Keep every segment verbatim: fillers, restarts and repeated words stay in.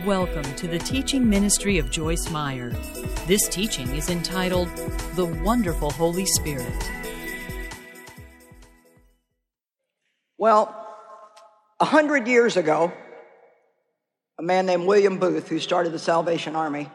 Welcome to the teaching ministry of Joyce Meyer. This teaching is entitled, The Wonderful Holy Spirit. Well, a hundred years ago, a man named William Booth, who started the Salvation Army,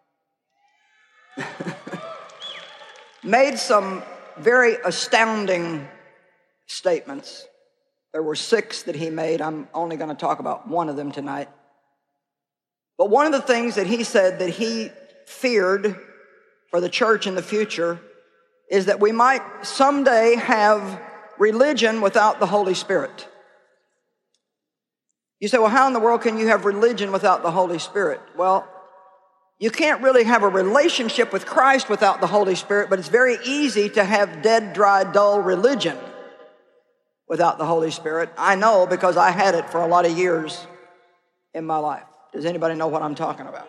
made some very astounding statements. There were six that he made. I'm only going to talk about one of them tonight. But one of the things that he said that he feared for the church in the future is that we might someday have religion without the Holy Spirit. You say, well, how in the world can you have religion without the Holy Spirit? Well, you can't really have a relationship with Christ without the Holy Spirit, but it's very easy to have dead, dry, dull religion without the Holy Spirit. I know because I had it for a lot of years in my life. Does anybody know what I'm talking about?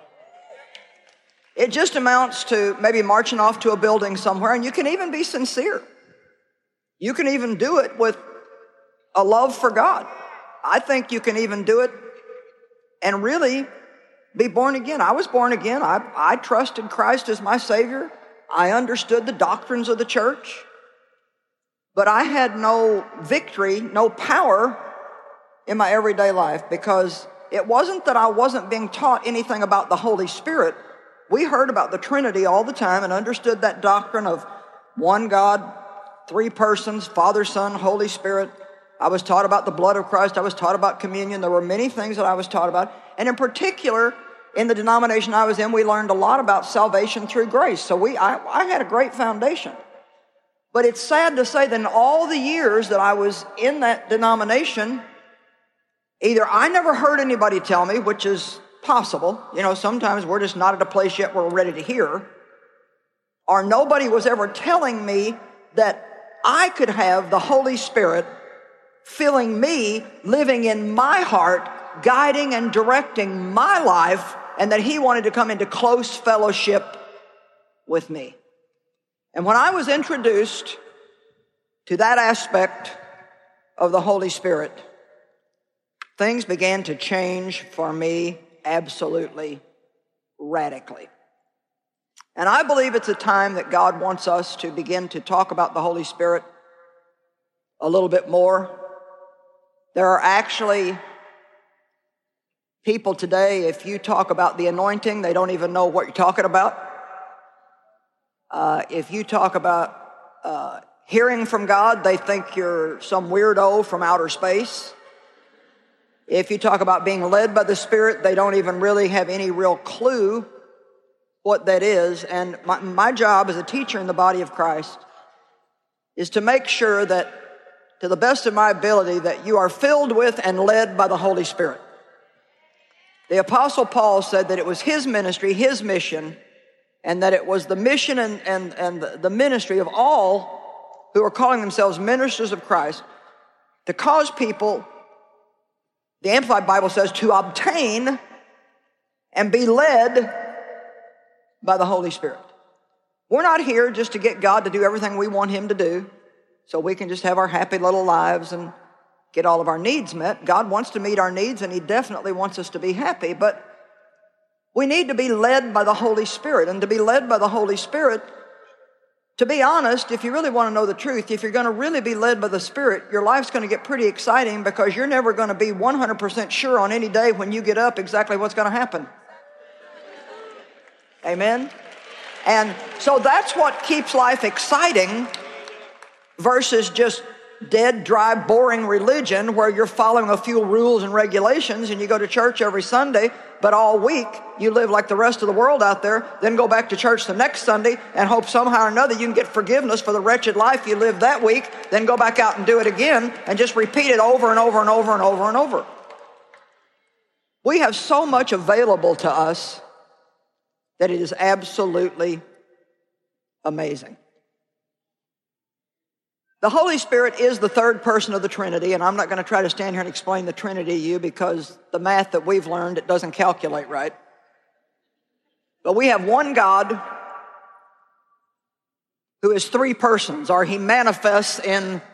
It just amounts to maybe marching off to a building somewhere, and you can even be sincere. You can even do it with a love for God. I think you can even do it and really be born again. I was born again. I, I trusted Christ as my Savior. I understood the doctrines of the church. But I had no victory, no power in my everyday life because it wasn't that I wasn't being taught anything about the Holy Spirit. We heard about the Trinity all the time and understood that doctrine of one God, three persons, Father, Son, Holy Spirit. I was taught about the blood of Christ. I was taught about communion. There were many things that I was taught about. And in particular, in the denomination I was in, we learned a lot about salvation through grace. So we, I, I had a great foundation. But it's sad to say that in all the years that I was in that denomination, either I never heard anybody tell me, which is possible. You know, sometimes we're just not at a place yet where we're ready to hear. Or nobody was ever telling me that I could have the Holy Spirit filling me, living in my heart, guiding and directing my life, and that He wanted to come into close fellowship with me. And when I was introduced to that aspect of the Holy Spirit, things began to change for me absolutely radically. And I believe it's a time that God wants us to begin to talk about the Holy Spirit a little bit more. There are actually people today, if you talk about the anointing, they don't even know what you're talking about. Uh, if you talk about uh, hearing from God, they think you're some weirdo from outer space. If you talk about being led by the Spirit, they don't even really have any real clue what that is. And my, my job as a teacher in the body of Christ is to make sure that, to the best of my ability, that you are filled with and led by the Holy Spirit. The Apostle Paul said that it was his ministry, his mission, and that it was the mission and, and, and the ministry of all who are calling themselves ministers of Christ to cause people, the Amplified Bible says, to obtain and be led by the Holy Spirit. We're not here just to get God to do everything we want Him to do so we can just have our happy little lives and get all of our needs met. God wants to meet our needs, and He definitely wants us to be happy, but we need to be led by the Holy Spirit. And to be led by the Holy Spirit, to be honest, if you really want to know the truth, if you're going to really be led by the Spirit, your life's going to get pretty exciting because you're never going to be one hundred percent sure on any day when you get up exactly what's going to happen. Amen? And so that's what keeps life exciting versus just dead, dry, boring religion where you're following a few rules and regulations and you go to church every Sunday, but all week you live like the rest of the world out there, then go back to church the next Sunday and hope somehow or another you can get forgiveness for the wretched life you lived that week, then go back out and do it again and just repeat it over and over and over and over and over. We have so much available to us that it is absolutely amazing. The Holy Spirit is the third person of the Trinity, and I'm not going to try to stand here and explain the Trinity to you because the math that we've learned, it doesn't calculate right. But we have one God who is three persons, or He manifests in